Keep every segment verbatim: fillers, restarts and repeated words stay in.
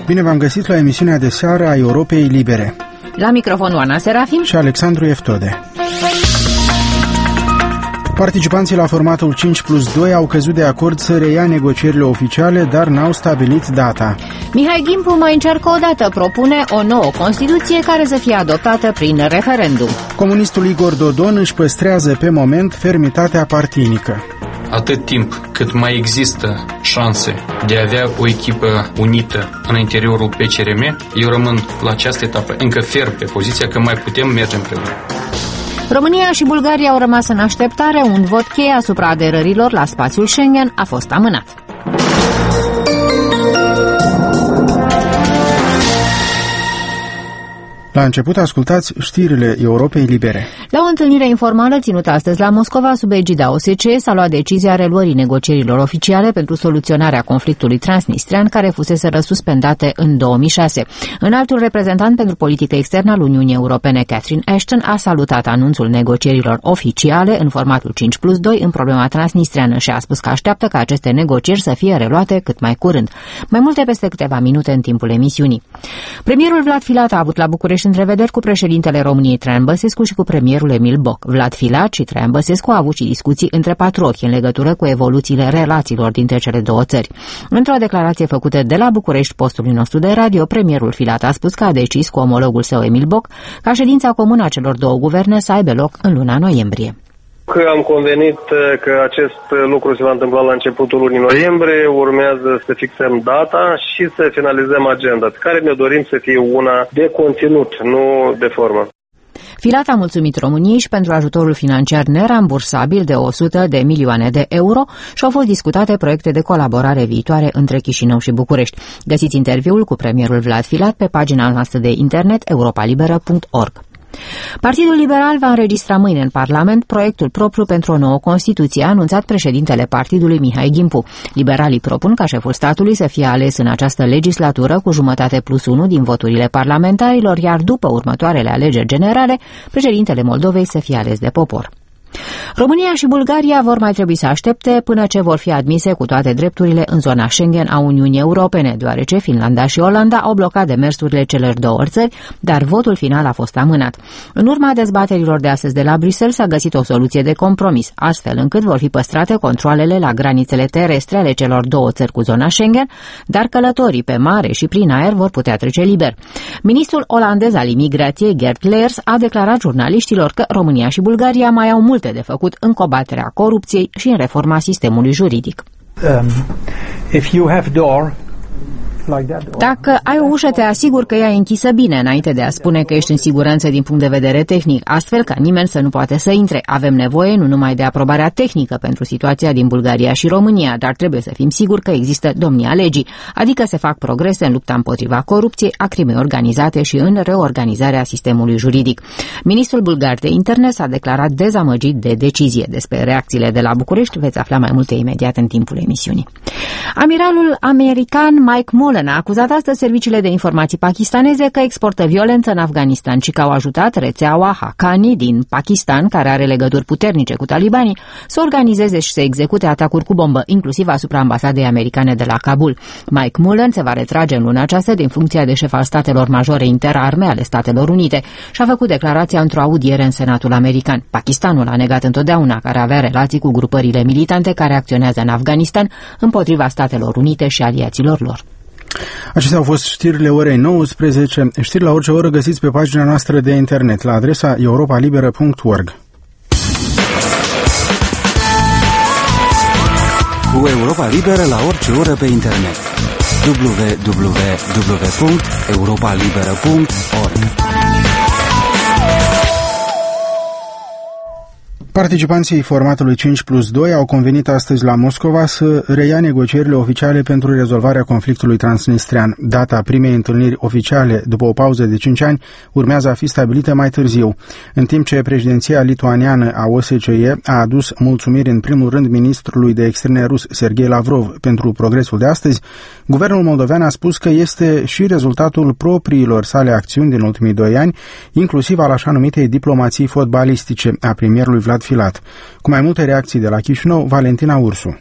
Bine v-am găsit la emisiunea de seară a Europei Libere. La microfon Oana Serafim și Alexandru Eftode. Participanții la formatul cinci plus doi au căzut de acord să reia negocierile oficiale, dar n-au stabilit data. Mihai Gimpu mai încearcă o dată, propune o nouă Constituție care să fie adoptată prin referendum. Comunistul Igor Dodon își păstrează pe moment fermitatea partinică. Atât timp cât mai există șanse de a avea o echipă unită în interiorul P C R M, eu rămân la această etapă încă ferm pe poziția că mai putem merge împreună. România și Bulgaria au rămas în așteptare, un vot cheie asupra aderărilor la spațiul Schengen a fost amânat. La început ascultați știrile Europei Libere. La o întâlnire informală ținută astăzi la Moscova sub egida O S C E s-a luat decizia reluării negocierilor oficiale pentru soluționarea conflictului transnistrian care fusese suspendate în două mii șase. Înaltul reprezentant pentru politică externă al Uniunii Europene, Catherine Ashton, a salutat anunțul negocierilor oficiale în formatul cinci plus doi în problema transnistriană și a spus că așteaptă ca aceste negocieri să fie reluate cât mai curând. Mai multe peste câteva minute în timpul emisiunii. Premierul Vlad Filat a avut la București întrevederi cu președintele României Traian Băsescu și cu premierul Emil Boc. Vlad Filat și Traian Băsescu au avut și discuții între patru ochi în legătură cu evoluțiile relațiilor dintre cele două țări. Într-o declarație făcută de la București postului nostru de radio, premierul Filat a spus că a decis cu omologul său Emil Boc ca ședința comună a celor două guverne să aibă loc în luna noiembrie. Că am convenit că acest lucru se va întâmpla la începutul lunii noiembrie, urmează să fixăm data și să finalizăm agenda, pe care ne dorim să fie una de conținut, nu de formă. Filat a mulțumit României și pentru ajutorul financiar nerambursabil de o sută de milioane de euro și au fost discutate proiecte de colaborare viitoare între Chișinău și București. Găsiți interviul cu premierul Vlad Filat pe pagina noastră de internet europalibera punct org. Partidul Liberal va înregistra mâine în Parlament proiectul propriu pentru o nouă Constituție, a anunțat președintele partidului Mihai Gimpu. Liberalii propun ca șeful statului să fie ales în această legislatură cu jumătate plus unu din voturile parlamentarilor, iar după următoarele alegeri generale, președintele Moldovei să fie ales de popor. România și Bulgaria vor mai trebui să aștepte până ce vor fi admise cu toate drepturile în zona Schengen a Uniunii Europene, deoarece Finlanda și Olanda au blocat demersurile celor două țări, dar votul final a fost amânat. În urma dezbaterilor de astăzi de la Bruxelles s-a găsit o soluție de compromis, astfel încât vor fi păstrate controalele la granițele terestre ale celor două țări cu zona Schengen, dar călătorii pe mare și prin aer vor putea trece liber. Ministrul olandez al imigrației, Geert Leers, a declarat jurnaliștilor că România și Bulgaria mai au multe de făcut în combaterea corupției și în reforma sistemului juridic. Um, if you have door, like that, Dacă ai o ușă, te asigur că ea e închisă bine înainte de a spune că ești în siguranță din punct de vedere tehnic, astfel ca nimeni să nu poate să intre. Avem nevoie nu numai de aprobarea tehnică pentru situația din Bulgaria și România, dar trebuie să fim siguri că există domnia legii, adică se fac progrese în lupta împotriva corupției, a crimei organizate și în reorganizarea sistemului juridic. Ministrul bulgar de interne s-a declarat dezamăgit de decizie. Despre reacțiile de la București veți afla mai multe imediat în timpul emisiunii. Amiralul american Mike Mullen a acuzat astăzi serviciile de informații pakistaneze că exportă violență în Afganistan și că au ajutat rețeaua Haqqani din Pakistan, care are legături puternice cu talibanii, să organizeze și să execute atacuri cu bombă, inclusiv asupra ambasadei americane de la Kabul. Mike Mullen se va retrage în luna aceasta din funcția de șef al statelor majore interarme ale Statelor Unite și a făcut declarația într-o audiere în Senatul american. Pakistanul a negat întotdeauna că avea relații cu grupările militante care acționează în Afganistan împotriva Statelor Unite și aliaților lor. Acestea au fost știrile orei nouăsprezece. Știri la orice oră găsiți pe pagina noastră de internet la adresa europalibera punct org. Cu Europa Liberă la orice oră pe internet. w w w punct europalibera punct org. Participanții formatului cinci plus doi au convenit astăzi la Moscova să reia negocierile oficiale pentru rezolvarea conflictului transnistrian. Data primei întâlniri oficiale, după o pauză de cinci ani, urmează a fi stabilită mai târziu. În timp ce președinția lituaniană a O S C E a adus mulțumiri în primul rând ministrului de externe rus, Sergei Lavrov, pentru progresul de astăzi, guvernul moldovean a spus că este și rezultatul propriilor sale acțiuni din ultimii doi ani, inclusiv al așa numitei diplomații fotbalistice a premierului Vlad Filat. Cu mai multe reacții de la Chișinău, Valentina Ursu.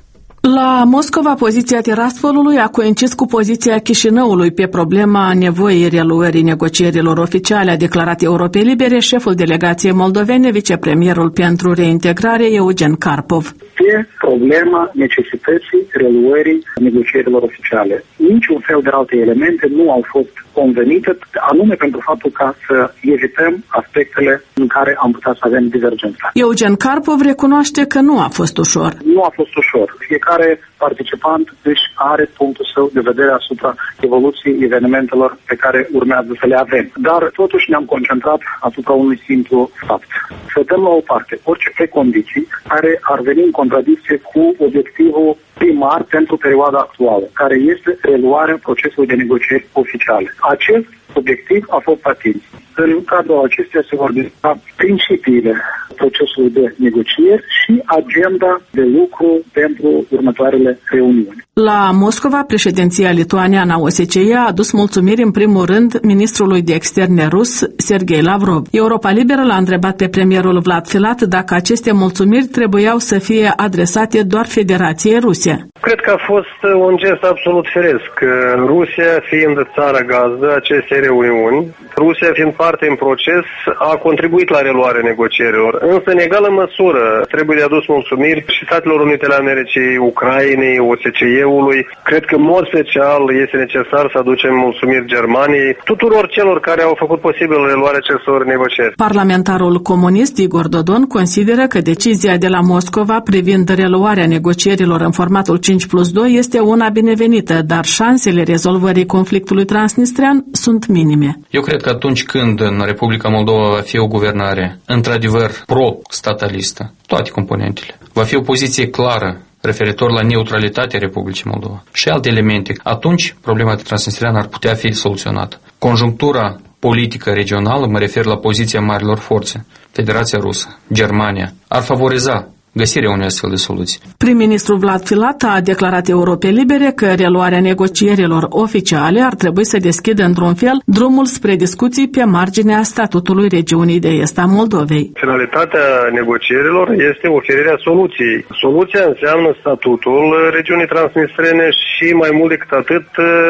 La Moscova, poziția Tiraspolului a coincis cu poziția Chișinăului pe problema nevoii reluării negocierilor oficiale, a declarat Europei Libere șeful delegației moldovene, vicepremierul pentru reintegrare Eugen Karpov. Pe problema necesității reluării negocierilor oficiale. Niciun fel de alte elemente nu au fost convenite, anume pentru faptul ca să evităm aspectele în care am putea să avem divergența. Eugen Karpov recunoaște că nu a fost ușor. Nu a fost ușor. Fiecare participant își are punctul său de vedere asupra evoluției evenimentelor pe care urmează să le avem. Dar totuși ne-am concentrat asupra unui simplu fapt. Să dăm la o parte orice precondiții care ar veni în contradicție cu obiectivul primar pentru perioada actuală, care este reluarea procesului de negocieri oficiale. Acest obiectiv a fost atins. În cadrul acesteia se vor discuta principiile procesului de negocieri și agenda de lucru pentru următoarele reuniuni. La Moscova, președinția lituaniană a O S C E a adus mulțumiri în primul rând ministrului de externe rus, Sergei Lavrov. Europa Liberă l-a întrebat pe premierul Vlad Filat dacă aceste mulțumiri trebuiau să fie adresate doar Federației Ruse. Cred că a fost un gest absolut firesc. Rusia fiind țara gazdă acestei reuniuni, Rusia fiind parte în proces, a contribuit la reluarea negocierilor. Însă, în egală măsură, trebuie de adus mulțumiri și Statelor Unite ale Americii, Ucrainei, O S C E-ului. Cred că, în mod special, este necesar să aducem mulțumiri Germaniei, tuturor celor care au făcut posibil reluarea acestor negocieri. Parlamentarul comunist Igor Dodon consideră că decizia de la Moscova privind reluarea negocierilor în formatul cinci plus doi este una binevenită, dar șansele rezolvării conflictului transnistrean sunt minime. Eu cred că atunci când în Republica Moldova va fi o guvernare într-adevăr pro-statalistă, toate componentele, va fi o poziție clară referitor la neutralitatea Republicii Moldova și alte elemente, atunci problema transnistreană ar putea fi soluționată. Conjunctura politică regională, mă refer la poziția marilor forțe, Federația Rusă, Germania, ar favoriza găsirea unei astfel de soluții. Prim-ministrul Vlad Filat a declarat Europei Libere că reluarea negocierilor oficiale ar trebui să deschidă într-un fel drumul spre discuții pe marginea statutului regiunii de est a Moldovei. Finalitatea negocierilor este oferirea soluției. Soluția înseamnă statutul regiunii transnistrene și mai mult decât atât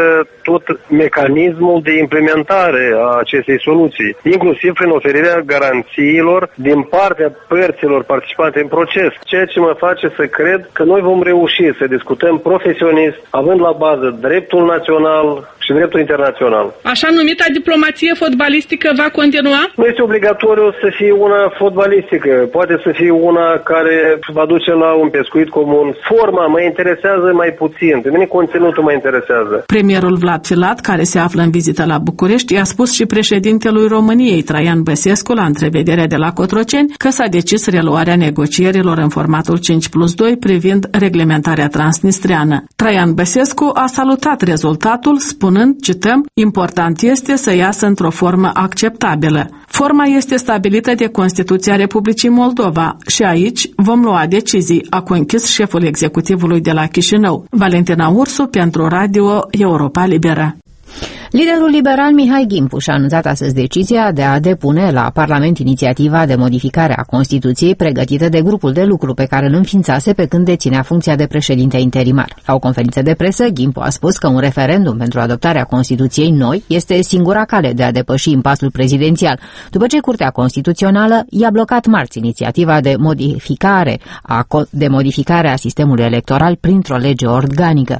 tot mecanismul de implementare a acestei soluții, inclusiv prin oferirea garanțiilor din partea părților participante în proces. Ceea ce mă face să cred că noi vom reuși să discutăm profesionist, având la bază dreptul național și dreptul internațional. Așa numita diplomație fotbalistică va continua? Nu este obligatoriu să fie una fotbalistică, poate să fie una care va duce la un pescuit comun. Forma mă interesează mai puțin, pe mine conținutul mă interesează. Premierul Vlad Filat, care se află în vizită la București, i-a spus și președintelui României, Traian Băsescu, la întrevederea de la Cotroceni, că s-a decis reluarea negocierilor în formatul cinci plus doi privind reglementarea transnistreană. Traian Băsescu a salutat rezultatul, spunând, cităm, important este să iasă într-o formă acceptabilă. Forma este stabilită de Constituția Republicii Moldova și aici vom lua decizii, a conchis șeful executivului de la Chișinău, Valentina Ursu, pentru Radio Europa Liberă. Liderul liberal Mihai Gimpu și-a anunțat astăzi decizia de a depune la Parlament inițiativa de modificare a Constituției pregătită de grupul de lucru pe care îl înființase pe când deținea funcția de președinte interimar. La o conferință de presă, Gimpu a spus că un referendum pentru adoptarea Constituției noi este singura cale de a depăși impasul prezidențial, după ce Curtea Constituțională i-a blocat marți inițiativa de modificare a, de modificare a sistemului electoral printr-o lege organică.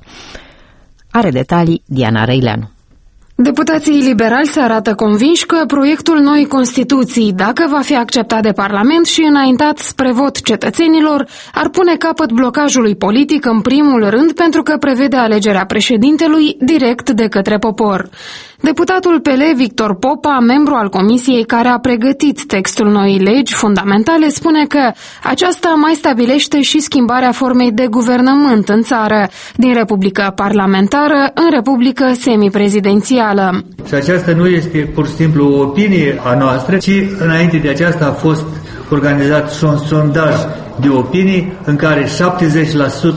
Are detalii Diana Răileanu. Deputații liberali se arată convinși că proiectul noii Constituții, dacă va fi acceptat de Parlament și înaintat spre vot cetățenilor, ar pune capăt blocajului politic în primul rând pentru că prevede alegerea președintelui direct de către popor. Deputatul P L Victor Popa, membru al comisiei care a pregătit textul noii legi fundamentale, spune că aceasta mai stabilește și schimbarea formei de guvernământ în țară, din republică parlamentară în republică semiprezidențială. Și aceasta nu este pur și simplu o opinie a noastră, ci înainte de aceasta a fost organizat și un sondaj de opinii în care șaptezeci la sută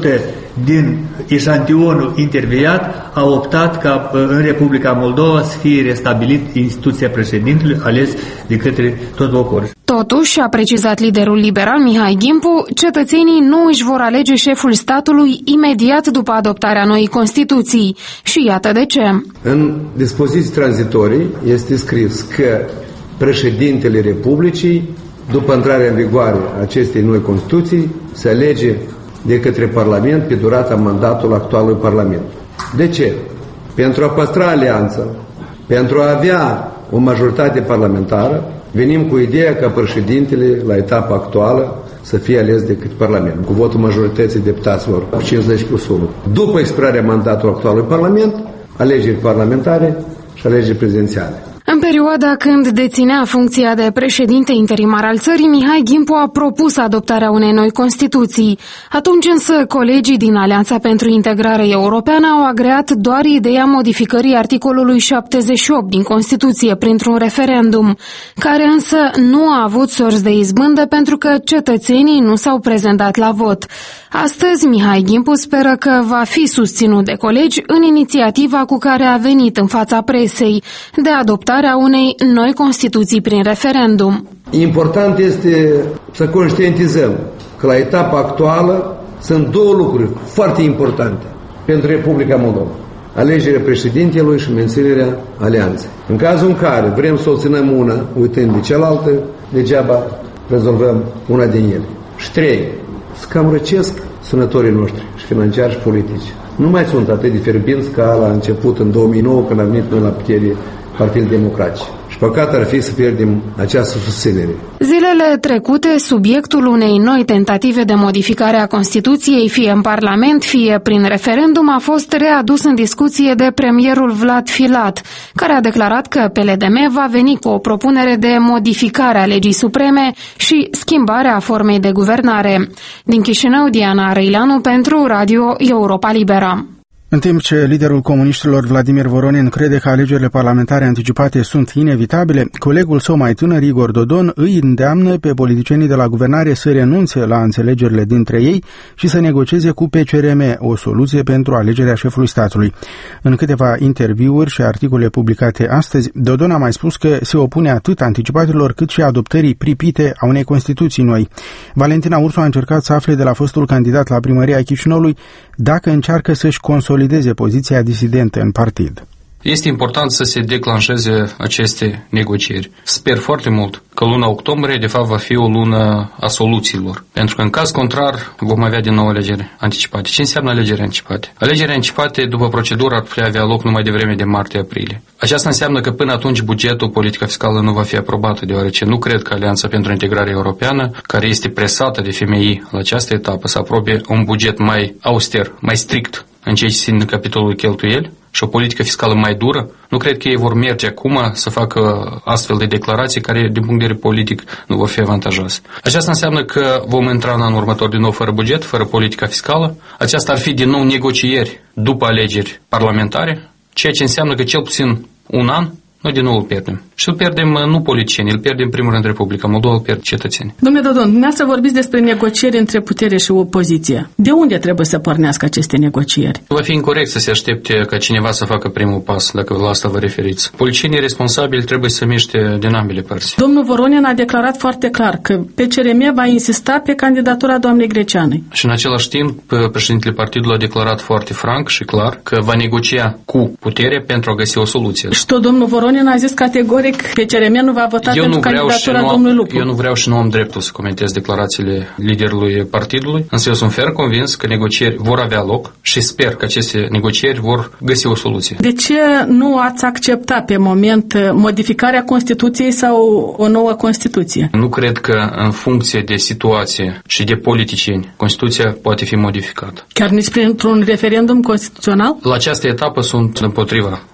din eșantionul interviat a optat ca în Republica Moldova să fie restabilit instituția președintelui ales de către tot poporul. Totuși, a precizat liderul liberal Mihai Gimpu, cetățenii nu își vor alege șeful statului imediat după adoptarea noii Constituții. Și iată de ce. În dispoziții tranzitorii este scris că președintele Republicii, după intrarea în vigoare a acestei noi Constituții, se alege de către Parlament pe durata mandatului actualului Parlament. De ce? Pentru a păstra alianța, pentru a avea o majoritate parlamentară, venim cu ideea ca președintele, la etapa actuală, să fie ales de către Parlament, cu votul majorității deputaților, cincizeci plus unu. După expirarea mandatului actualului Parlament, alegeri parlamentare și alegeri prezidențiale. În perioada când deținea funcția de președinte interimar al țării, Mihai Gimpu a propus adoptarea unei noi Constituții. Atunci însă colegii din Alianța pentru Integrare Europeană au agreat doar ideea modificării articolului șaptezeci și opt din Constituție printr-un referendum, care însă nu a avut sorți de izbândă pentru că cetățenii nu s-au prezentat la vot. Astăzi, Mihai Gimpu speră că va fi susținut de colegi în inițiativa cu care a venit în fața presei de adoptarea unei noi Constituții prin referendum. Important este să conștientizăm că la etapa actuală sunt două lucruri foarte importante pentru Republica Moldova. Alegerea președintelui și menținerea alianței. În cazul în care vrem să o ținem una, uitând de cealaltă, degeaba rezolvăm una din ele. Și trei, să cam răcesc sănătorii noștri, și financiari și politici. Nu mai sunt atât de fierbinți ca la început, în două mii nouă, când a venit noi la putere Partidul Democratic. Și păcat ar fi să pierdem această susținere. Zilele trecute, subiectul unei noi tentative de modificare a Constituției, fie în Parlament, fie prin referendum, a fost readus în discuție de premierul Vlad Filat, care a declarat că P L D M va veni cu o propunere de modificare a legii supreme și schimbarea formei de guvernare. Din Chișinău, Diana Răileanu pentru Radio Europa Liberă. În timp ce liderul comuniștilor Vladimir Voronin crede că alegerile parlamentare anticipate sunt inevitabile, colegul său mai tânăr, Igor Dodon, îi îndeamnă pe politicienii de la guvernare să renunțe la înțelegerile dintre ei și să negocieze cu P C R M o soluție pentru alegerea șefului statului. În câteva interviuri și articole publicate astăzi, Dodon a mai spus că se opune atât anticipatelor cât și adoptării pripite a unei Constituții noi. Valentina Ursu a încercat să afle de la fostul candidat la primăria Chișinăului dacă încearcă să-și consolideze poziția disidentă în partid. Este important să se declanșeze aceste negocieri. Sper foarte mult că luna octombrie, de fapt, va fi o lună a soluțiilor. Pentru că, în caz contrar, vom avea din nou alegeri anticipate. Ce înseamnă alegeri anticipate? Alegeri anticipate, după procedură, ar putea avea loc numai devreme de martie-aprilie. Aceasta înseamnă că până atunci bugetul, politica fiscală nu va fi aprobată, deoarece nu cred că Alianța pentru Integrare Europeană, care este presată de F M I la această etapă, să aprobe un buget mai auster, mai strict în ceea ce țin de capitolul cheltuieli și o politică fiscală mai dură. Nu cred că ei vor merge acum să facă astfel de declarații care, din punct de vedere politic, nu vor fi avantajoase. Aceasta înseamnă că vom intra în anul următor din nou fără buget, fără politica fiscală. Aceasta ar fi din nou negocieri după alegeri parlamentare, ceea ce înseamnă că cel puțin un an noi din nou îl pierdem. Și îl pierdem nu politicieni, îl pierdem în primul rând Republica Moldova, îl pierd cetățenii. Domnule Dodon, dumneavoastră vorbiți despre negocieri între putere și opoziție. De unde trebuie să pornească aceste negocieri? Va fi incorect să se aștepte ca cineva să facă primul pas, dacă la asta vă referiți. Politicienii responsabili trebuie să miște din ambele părți. Domnul Voronin a declarat foarte clar că P C R M va insista pe candidatura doamnei Greceanei. Și în același timp, președintele partidului a declarat foarte franc și clar că va negocia cu puterea pentru a găsi o soluție. Și tot domnul Voronin a zis categoric că P C R M nu va vota eu pentru candidatura domnului Lupu. Eu nu vreau și nu am dreptul să comentez declarațiile liderului partidului, însă eu sunt ferm convins că negocieri vor avea loc și sper că aceste negocieri vor găsi o soluție. De ce nu ați acceptat pe moment modificarea Constituției sau o nouă Constituție? Nu cred că în funcție de situație și de politicieni Constituția poate fi modificată. Chiar nici printr-un referendum constituțional? La această etapă sunt împotriva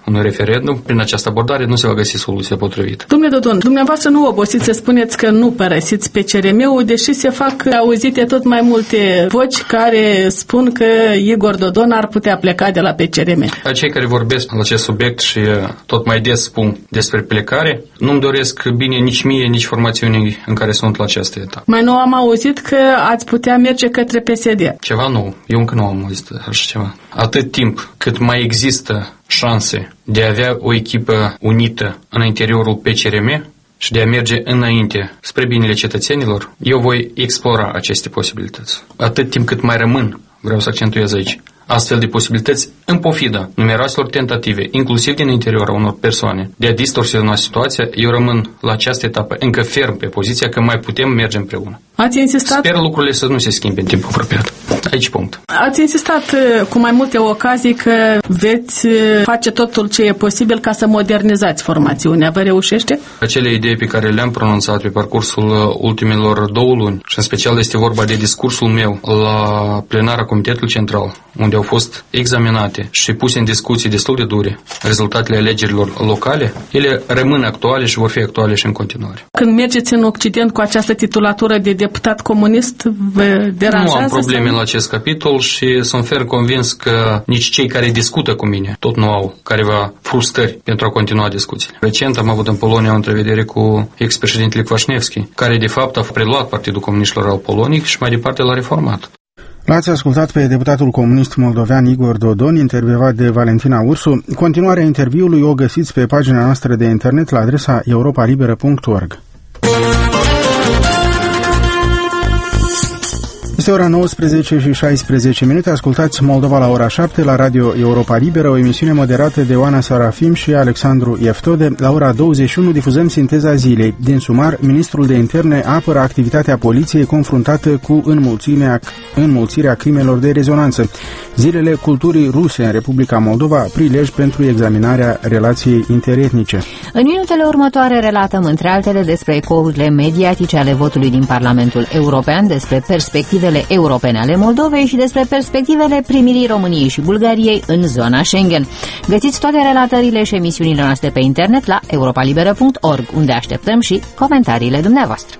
unui referendum, prin această abordare nu se va găsi soluția potrivită. Domnule Dodon, dumneavoastră nu obosiți să spuneți că nu părăsiți P C R M-ul, deși se fac auzite tot mai multe voci care spun că Igor Dodon ar putea pleca de la P C R M. Cei care vorbesc la acest subiect și tot mai des spun despre plecare, nu-mi doresc bine nici mie, nici formațiunii în care sunt la această etapă. Mai nou am auzit că ați putea merge către P S D. Ceva nou. Eu încă nu am auzit așa ceva. Atât timp cât mai există șanse de a avea o echipă unită în interiorul P C R M și de a merge înainte spre binele cetățenilor, eu voi explora aceste posibilități. Atât timp cât mai rămân, vreau să accentuez aici, astfel de posibilități în pofida numeroaselor tentative, inclusiv din interiorul unor persoane, de a distorsiona situația, eu rămân la această etapă încă ferm pe poziția că mai putem merge împreună. Ați insistat? Sper lucrurile să nu se schimbe în timpul apropiat. Aici punct. Ați insistat cu mai multe ocazii că veți face totul ce e posibil ca să modernizați formațiunea. Vă reușește? Acele idei pe care le-am pronunțat pe parcursul ultimilor două luni, și în special este vorba de discursul meu la plenara Comitetului Central, unde au fost examinate și puse în discuții destul de dure rezultatele alegerilor locale, ele rămân actuale și vor fi actuale și în continuare. Când mergeți în Occident cu această titulatură de deputat comunist, vă deranjează? Nu am probleme sau? la acest capitol și sunt ferm convins că nici cei care discută cu mine tot nu au careva frustrări pentru a continua discuțiile. Recent am avut în Polonia o întrevedere cu ex-președintele Kwaśniewski, care de fapt a preluat Partidul Comuniștilor al Poloniei și mai departe l-a reformat. L-ați ascultat pe deputatul comunist moldovean Igor Dodon, intervievat de Valentina Ursu. Continuarea interviului o găsiți pe pagina noastră de internet la adresa europa liberă punct org. Este ora nouăsprezece și șaisprezece minute. Ascultați Moldova la ora șapte la Radio Europa Liberă, o emisiune moderată de Oana Sarafim și Alexandru Ieftode. La ora douăzeci și unu difuzăm sinteza zilei. Din sumar, ministrul de interne apără activitatea poliției confruntată cu înmulțimea, înmulțirea crimelor de rezonanță. Zilele culturii ruse în Republica Moldova, prilej pentru examinarea relației interetnice. În minutele următoare relatăm între altele despre ecourile mediatice ale votului din Parlamentul European, despre perspectivele europene ale Moldovei și despre perspectivele primirii României și Bulgariei în zona Schengen. Găsiți toate relatările și emisiunile noastre pe internet la europa liberă punct org, unde așteptăm și comentariile dumneavoastră.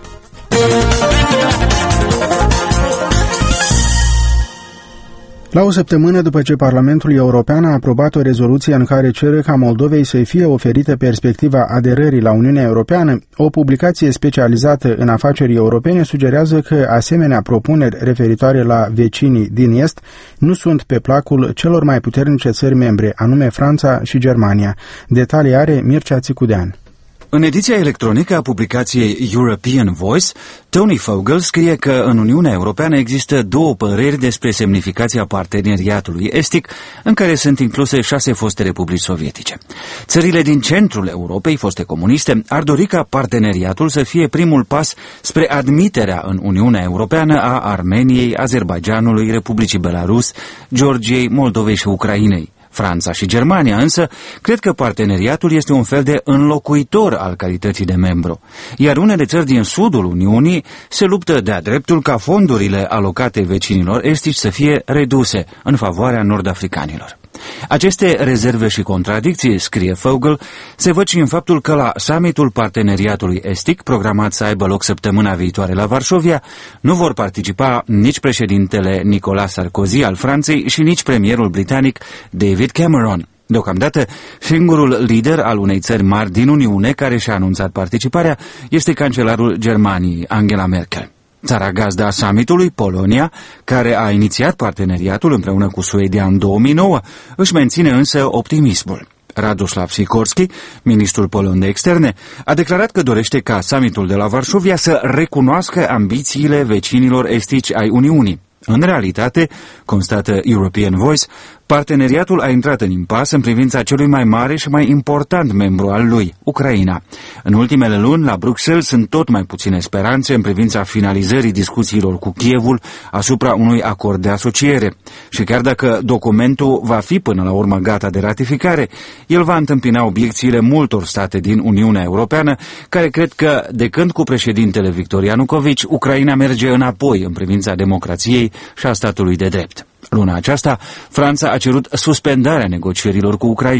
La o săptămână după ce Parlamentul European a aprobat o rezoluție în care cere ca Moldovei să fie oferită perspectiva aderării la Uniunea Europeană, o publicație specializată în afaceri europene sugerează că asemenea propuneri referitoare la vecinii din Est nu sunt pe placul celor mai puternice țări membre, anume Franța și Germania. Detalii are Mircea Țicudean. În ediția electronică a publicației European Voice, Tony Fogel scrie că în Uniunea Europeană există două păreri despre semnificația parteneriatului estic, în care sunt incluse șase foste republici sovietice. Țările din centrul Europei, foste comuniste, ar dori ca parteneriatul să fie primul pas spre admiterea în Uniunea Europeană a Armeniei, Azerbaidjanului, Republicii Belarus, Georgiei, Moldovei și Ucrainei. Franța și Germania însă cred că parteneriatul este un fel de înlocuitor al calității de membru, iar unele țări din sudul Uniunii se luptă de-a dreptul ca fondurile alocate vecinilor estici să fie reduse în favoarea nord-africanilor. Aceste rezerve și contradicții, scrie Fogel, se văd și în faptul că la summitul parteneriatului estic, programat să aibă loc săptămâna viitoare la Varșovia, nu vor participa nici președintele Nicolas Sarkozy al Franței și nici premierul britanic David Cameron. Deocamdată, singurul lider al unei țări mari din Uniune care și-a anunțat participarea este cancelarul Germaniei, Angela Merkel. Țara gazdă a summitului, Polonia, care a inițiat parteneriatul împreună cu Suedia în două mii nouă, își menține însă optimismul. Radoslav Sikorski, ministrul polon de externe, a declarat că dorește ca summitul de la Varșovia să recunoască ambițiile vecinilor estici ai Uniunii. În realitate, constată European Voice, parteneriatul a intrat în impas în privința celui mai mare și mai important membru al lui, Ucraina. În ultimele luni, la Bruxelles, sunt tot mai puține speranțe în privința finalizării discuțiilor cu Kievul asupra unui acord de asociere. Și chiar dacă documentul va fi până la urmă gata de ratificare, el va întâmpina obiecțiile multor state din Uniunea Europeană, care cred că, de când cu președintele Victor Ianucovici, Ucraina merge înapoi în privința democrației și a statului de drept. Luna aceasta, Franța a cerut suspendarea negocierilor cu Ucraina.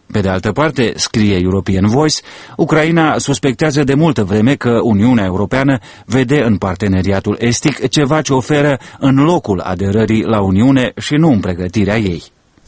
Pe de altă parte, scrie European Voice, Ucraina suspectează de multă vreme că Uniunea Europeană vede în parteneriatul estic ceva ce oferă în locul aderării la Uniune și nu în pregătirea ei.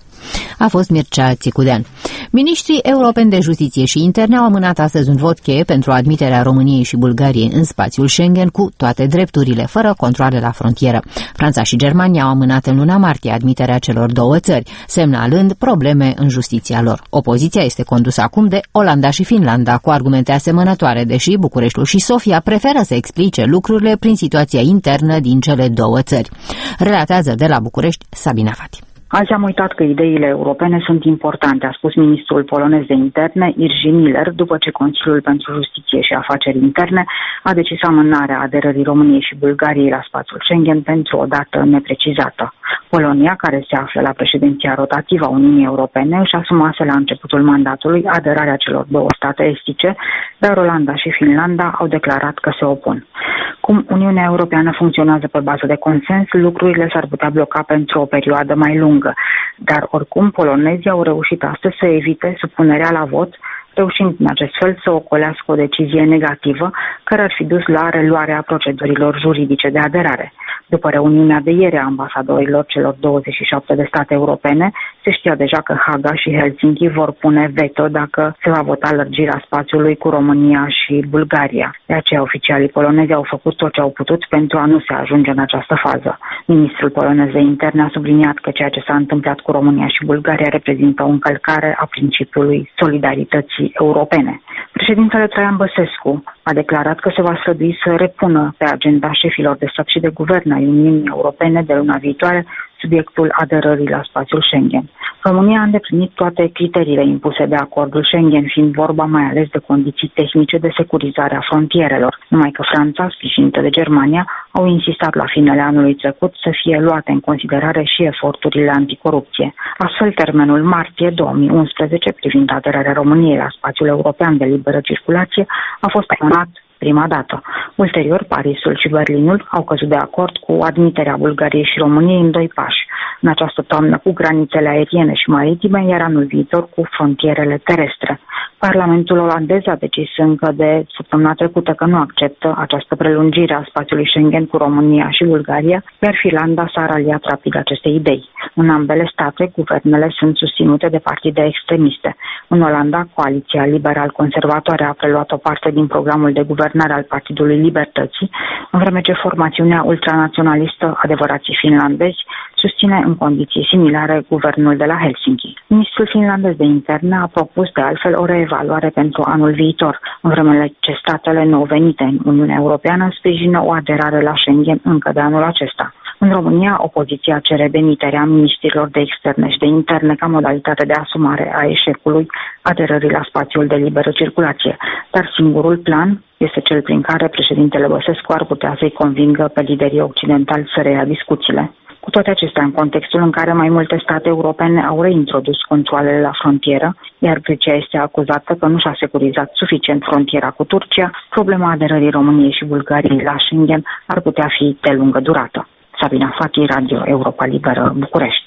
A fost Mircea Țicudean. Ministrii europeni de justiție și interne au amânat astăzi un vot cheie pentru admiterea României și Bulgariei în spațiul Schengen cu toate drepturile, fără controale la frontieră. Franța și Germania au amânat în luna martie admiterea celor două țări, semnalând probleme în justiția lor. Opoziția este condusă acum de Olanda și Finlanda, cu argumente asemănătoare, deși Bucureștiul și Sofia preferă să explice lucrurile prin situația internă din cele două țări. Relatează de la București Sabina Fati. Azi am uitat că ideile europene sunt importante, a spus ministrul polonez de interne, Jerzy Miller, după ce Consiliul pentru Justiție și Afaceri Interne a decis amânarea aderării României și Bulgariei la spațiul Schengen pentru o dată neprecizată. Polonia, care se află la președinția rotativă a Uniunii Europene, își asumase la începutul mandatului aderarea celor două state estice, dar Olanda și Finlanda au declarat că se opun. Cum Uniunea Europeană funcționează pe bază de consens, lucrurile s-ar putea bloca pentru o perioadă mai lungă, dar oricum polonezii au reușit astăzi să evite supunerea la vot, reușind în acest fel să ocolească o decizie negativă care ar fi dus la reluarea procedurilor juridice de aderare. După reuniunea de ieri a ambasadorilor celor douăzeci și șapte de state europene, se știa deja că Haga și Helsinki vor pune veto dacă se va vota lărgirea spațiului cu România și Bulgaria. De aceea, oficialii polonezi au făcut tot ce au putut pentru a nu se ajunge în această fază. Ministrul polonez de interne a subliniat că ceea ce s-a întâmplat cu România și Bulgaria reprezintă o încălcare a principiului solidarității europene. Președintele Traian Băsescu a declarat că se va strădui să repună pe agenda șefilor de stat și de guvern ai Uniunii Europene de luna viitoare subiectul aderării la spațiul Schengen. România a îndeplinit toate criteriile impuse de acordul Schengen, fiind vorba mai ales de condiții tehnice de securizare a frontierelor, numai că Franța, sprijinită de Germania, au insistat la finele anului trecut să fie luate în considerare și eforturile anticorupție. Astfel, termenul martie două mii unsprezece privind aderarea României la spațiul european de liberă circulație a fost amânat prima dată. Ulterior, Parisul și Berlinul au căzut de acord cu admiterea Bulgariei și României în doi pași. În această toamnă cu granițele aeriene și maritime, iar anul viitor cu frontierele terestre. Parlamentul olandez a decis încă de săptămâna trecută că nu acceptă această prelungire a spațiului Schengen cu România și Bulgaria, iar Finlanda s-a raliat rapid acestei idei. În ambele state, guvernele sunt susținute de partide extremiste. În Olanda, coaliția liberal-conservatoare a preluat o parte din programul de guvernare al Partidului Libertății, în vreme ce formațiunea ultranaționalistă Adevărații finlandezi susține în condiții similare guvernul de la Helsinki. Ministrul finlandez de interne a propus de altfel o reevaluare pentru anul viitor, în vreme ce statele nou venite în Uniunea Europeană sprijină o aderare la Schengen încă de anul acesta. În România, opoziția cere demiterea ministrilor de externe și de interne ca modalitate de asumare a eșecului aderării la spațiul de liberă circulație, dar singurul plan este cel prin care președintele Băsescu ar putea să-i convingă pe liderii occidentali să reia discuțiile. Cu toate acestea, în contextul în care mai multe state europene au reintrodus controalele la frontieră, iar Grecia este acuzată că nu și-a securizat suficient frontiera cu Turcia, problema aderării României și Bulgariei la Schengen ar putea fi de lungă durată. Sabina Fati, Radio Europa Liberă, București.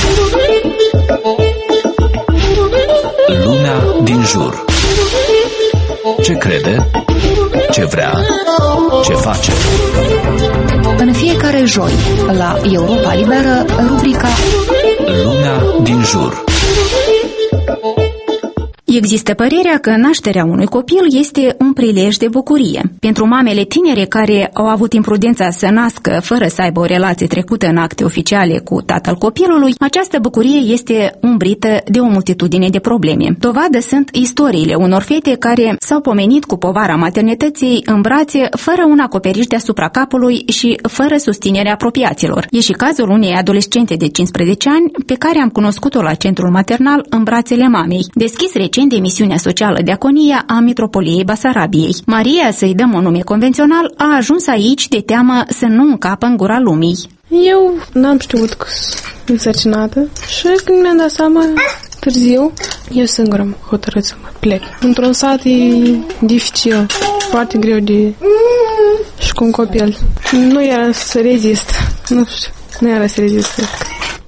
Lumea din jur. Ce crede? Ce vrea? Ce face? În fiecare joi, la Europa Liberă, rubrica Lumea din jur. Există părerea că nașterea unui copil este un prilej de bucurie. Pentru mamele tinere care au avut imprudența să nască fără să aibă o relație trecută în acte oficiale cu tatăl copilului, această bucurie este umbrită de o multitudine de probleme. Dovadă sunt istoriile unor fete care s-au pomenit cu povara maternității în brațe, fără un acoperiș deasupra capului și fără susținerea apropiaților. E și cazul unei adolescente de cincisprezece ani pe care am cunoscut-o la centrul maternal în brațele mamei, deschis recent de emisiunea socială Diaconia a Mitropoliei Basarabiei. Maria, să-i dăm un nume convențional, a ajuns aici de teamă să nu încapă în gura lumii. Eu n-am știut că sunt însărcinată și când mi-am dat seama târziu, eu singură am hotărât să mă plec. Într-un sat e dificil, foarte greu de... și cu un copil. Nu era să rezist, nu știu, nu era să rezist.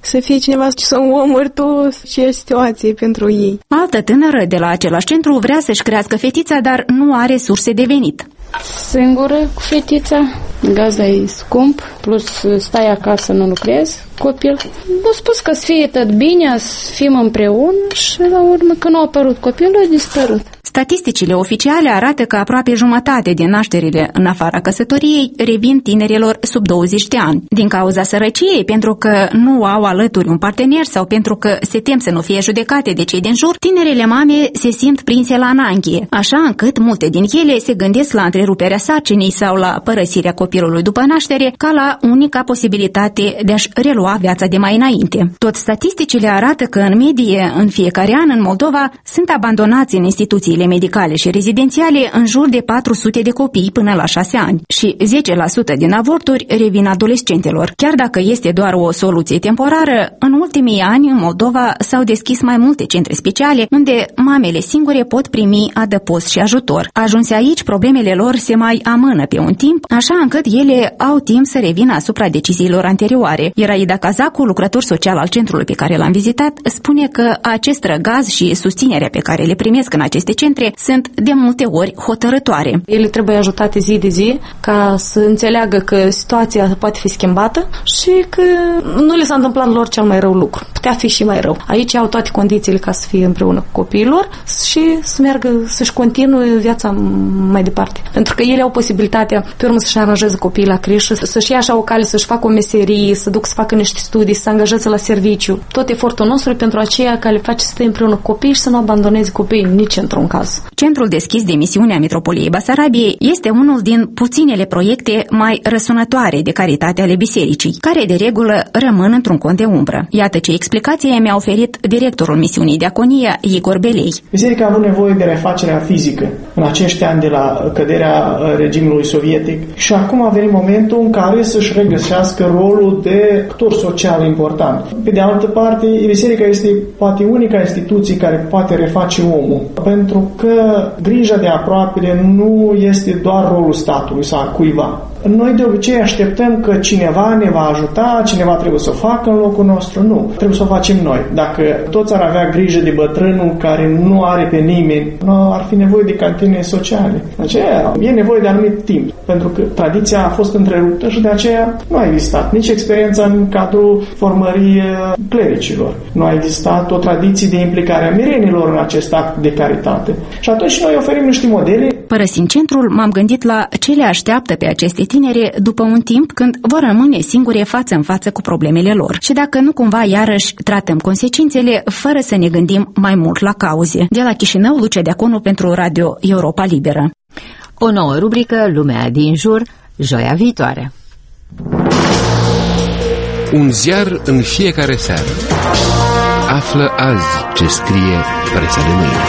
să fie cineva să omori tu și e situație pentru ei. Altă tânără de la același centru vrea să-și crească fetița, dar nu are surse de venit. Singură cu fetița, gazda e scump, plus stai acasă, nu lucrezi, copil. M-a spus că să fie tot bine, să fim împreună și la urmă când a apărut copilul, a dispărut. Statisticile oficiale arată că aproape jumătate din nașterile în afara căsătoriei revin tinerilor sub douăzeci de ani. Din cauza sărăciei, pentru că nu au alături un partener sau pentru că se tem să nu fie judecate de cei din jur, tinerele mame se simt prinse la ananghie, așa încât multe din ele se gândesc la întreruperea sarcinii sau la părăsirea copilului după naștere ca la unica posibilitate de a-și relua viața de mai înainte. Tot statisticile arată că în medie, în fiecare an în Moldova, sunt abandonați în instituțiile medicale și rezidențiale în jur de patru sute de copii până la șase ani și zece la sută din avorturi revin adolescentelor. Chiar dacă este doar o soluție temporară, în ultimii ani în Moldova s-au deschis mai multe centre speciale unde mamele singure pot primi adăpost și ajutor. Ajunse aici, problemele lor se mai amână pe un timp, așa încât ele au timp să revină asupra deciziilor anterioare. Iraida Cazacu, lucrător social al centrului pe care l-am vizitat, spune că acest răgaz și susținerea pe care le primesc în aceste centre sunt de multe ori hotărătoare. Ele trebuie ajutate zi de zi ca să înțeleagă că situația poate fi schimbată și că nu le s-a întâmplat lor cel mai rău lucru. Putea fi și mai rău. Aici au toate condițiile ca să fie împreună cu copiilor și să meargă, să-și continue viața mai departe. Pentru că ele au posibilitatea pe urmă să-și aranjeze copiii la creșă, să-și ia așa o cale, să-și facă o meserie, să duc să facă niște studii, să se angajeze la serviciu. Tot efortul nostru e pentru aceea care le face să stea împreună cu copiii și să nu abandoneze copiii nici într-un caz. Centrul deschis de misiunea Metropoliei Basarabiei este unul din puținele proiecte mai răsunătoare de caritate ale bisericii, care de regulă rămân într-un cont de umbră. Iată ce explicație mi-a oferit directorul misiunii Diaconia, Igor Belei. Biserica a avut nevoie de refacerea fizică în acești ani de la căderea regimului sovietic și acum a venit momentul în care să-și regăsească rolul de actor social important. Pe de altă parte, biserica este poate unica instituție care poate reface omul, pentru că grija de aproapele nu este doar rolul statului sau a cuiva. Noi de obicei așteptăm că cineva ne va ajuta, cineva trebuie să o facă în locul nostru. Nu, trebuie să o facem noi. Dacă toți ar avea grijă de bătrânul care nu are pe nimeni, nu ar fi nevoie de cantine sociale. De aceea e nevoie de anumit timp, pentru că tradiția a fost întreruptă și de aceea nu a existat nici experiența în cadrul formării clericilor. Nu a existat o tradiție de implicare a mirenilor în acest act de caritate. Și atunci noi oferim niște modele. Părăsind centrul, m-am gândit la ce le așteaptă pe aceste tinere după un timp când vor rămâne singure față în față cu problemele lor și dacă nu cumva iarăși tratăm consecințele fără să ne gândim mai mult la cauze. De la Chișinău, Lucia Deaconu pentru Radio Europa Liberă. O nouă rubrică, Lumea din jur, joia viitoare. Un ziar în fiecare seară. Află azi ce scrie presa de mâine.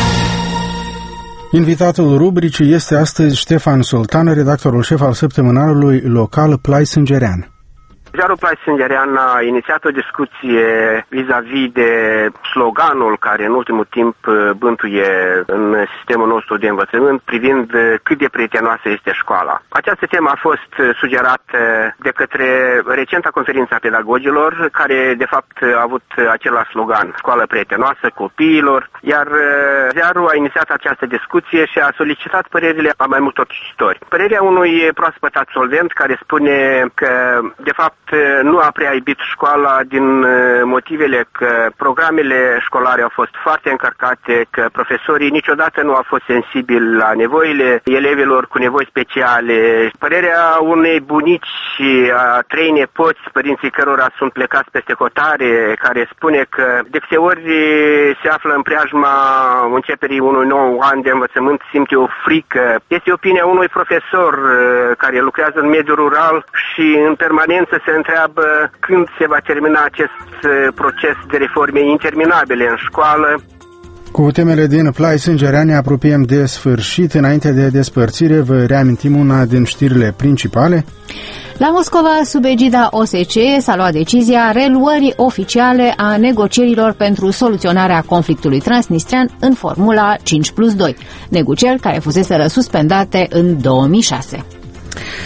Invitatul rubricii este astăzi Ștefan Sultan, redactorul șef al săptămânalului local Plai Sângerean. Ziarul Plai Sângerean a inițiat o discuție vis-a-vis de sloganul care în ultimul timp bântuie în sistemul nostru de învățământ privind cât de prietenoasă este școala. Această temă a fost sugerată de către recenta conferință a pedagogilor, care de fapt a avut același slogan, școală prietenoasă copiilor, iar ziarul a inițiat această discuție și a solicitat părerile a mai multor cititori. Părerea unui proaspăt absolvent care spune că de fapt nu a prea iubit școala din motivele că programele școlare au fost foarte încărcate, că profesorii niciodată nu au fost sensibili la nevoile elevilor cu nevoi speciale. Părerea unei bunici și a trei nepoți, părinții cărora sunt plecați peste hotare, care spune că de câte ori se află în preajma începerii unui nou an de învățământ, simte o frică. Este opinia unui profesor care lucrează în mediul rural și în permanență se întreabă când se va termina acest proces de reforme interminabile în școală. Cu temele din Plai Sângerean ne apropiem de sfârșit. Înainte de despărțire, vă reamintim una din știrile principale. La Moscova, sub egida O S C E, s-a luat decizia reluării oficiale a negocierilor pentru soluționarea conflictului transnistrean în formula cinci plus doi, negocieri care fuseseră suspendate în două mii șase.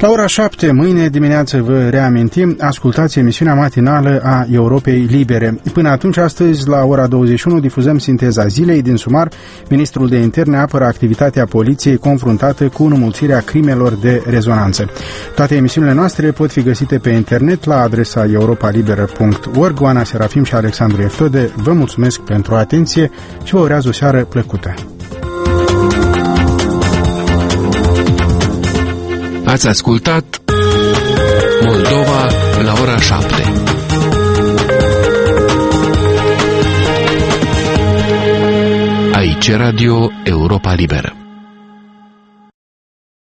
La ora șapte, mâine dimineață, vă reamintim, ascultați emisiunea matinală a Europei Libere. Până atunci, astăzi, la ora douăzeci și unu, difuzăm sinteza zilei. Din sumar, ministrul de interne apără activitatea poliției confruntată cu înmulțirea crimelor de rezonanță. Toate emisiunile noastre pot fi găsite pe internet la adresa europa liberă punct org. Oana Serafim și Alexandru Eftode vă mulțumesc pentru atenție și vă urează o seară plăcută. Ați ascultat Moldova la ora șapte. Aici Radio Europa Liberă.